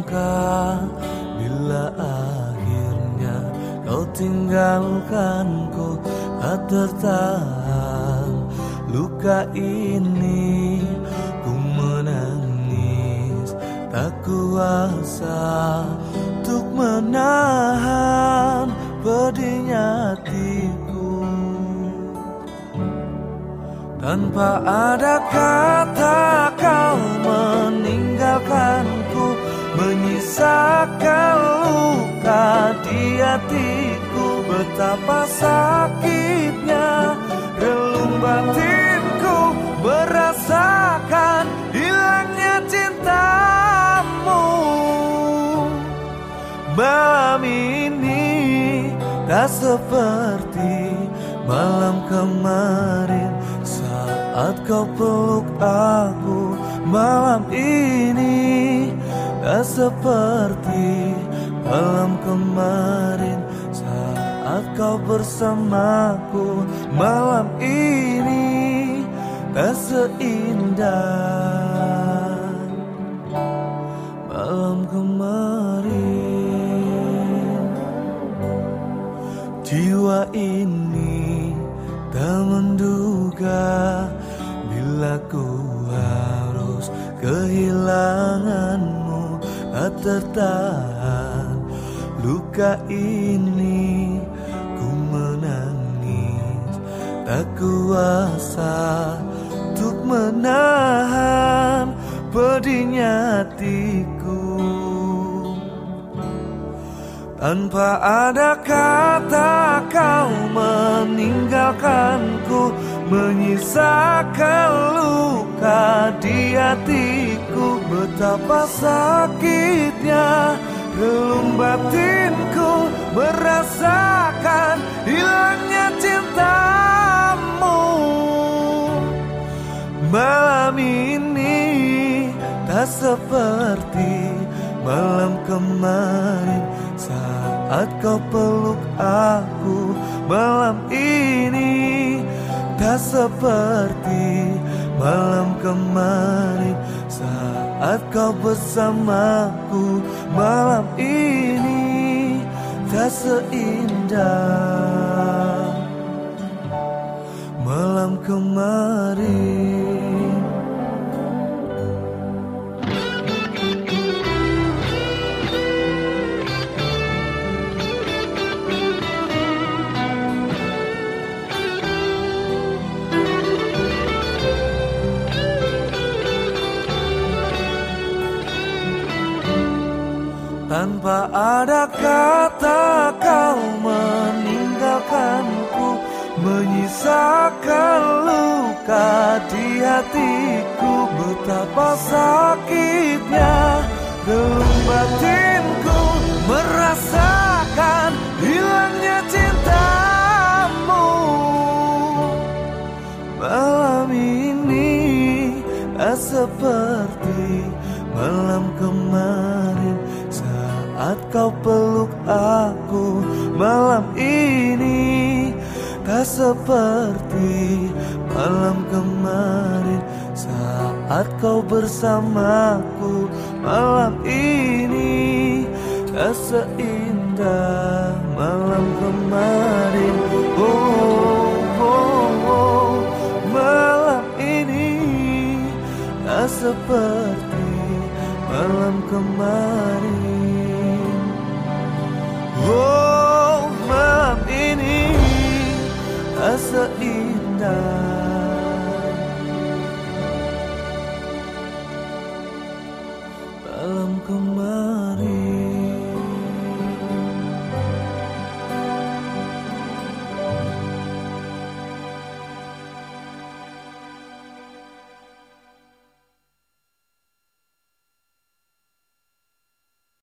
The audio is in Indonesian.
sangka bila akhirnya kau tinggalkanku, tak tertahan luka ini. Ku menangis, tak kuasa untuk menahan pedihnya hatiku. Tanpa ada kata kau meninggalkanku, menyisakan luka di hatiku. Betapa sakitnya relung batinku merasakan hilangnya cintamu. Malam ini tak seperti malam kemarin saat kau peluk aku. Malam ini tak seperti malam kemarin saat kau bersamaku. Malam ini tak seindah malam kemarin. Jiwa ini tak menduga bila ku harus kehilanganmu. Tak tertahan luka ini, ku menangis, tak kuasa untuk menahan pedihnya hatiku. Tanpa ada kata kau meninggalkanku, menyisakan luka di hatiku. Betapa sakitnya relung batinku merasakan hilangnya cintamu. Malam ini tak seperti malam kemarin saat kau peluk aku. Malam ini tak seperti malam kemarin saat kau bersamaku. Malam ini tak seindah malam kemarin. Tanpa ada kata kau meninggalkanku, menyisakan luka di hatiku. Betapa sakitnya relung batinku merasakan hilangnya cintamu. Malam ini tak seperti malam kemarin saat kau peluk aku. Malam ini tak seperti malam kemarin saat kau bersamaku. Malam ini tak seindah malam kemarin. Oh, oh, oh. Malam ini tak seperti malam kemarin. Oh, malam ini tak seindah